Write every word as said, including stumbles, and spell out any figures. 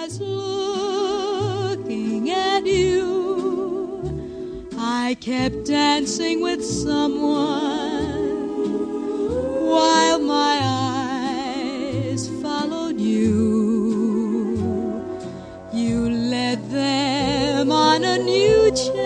as looking at you, I kept dancing with someone while my eyes followed you. You led them on a new chance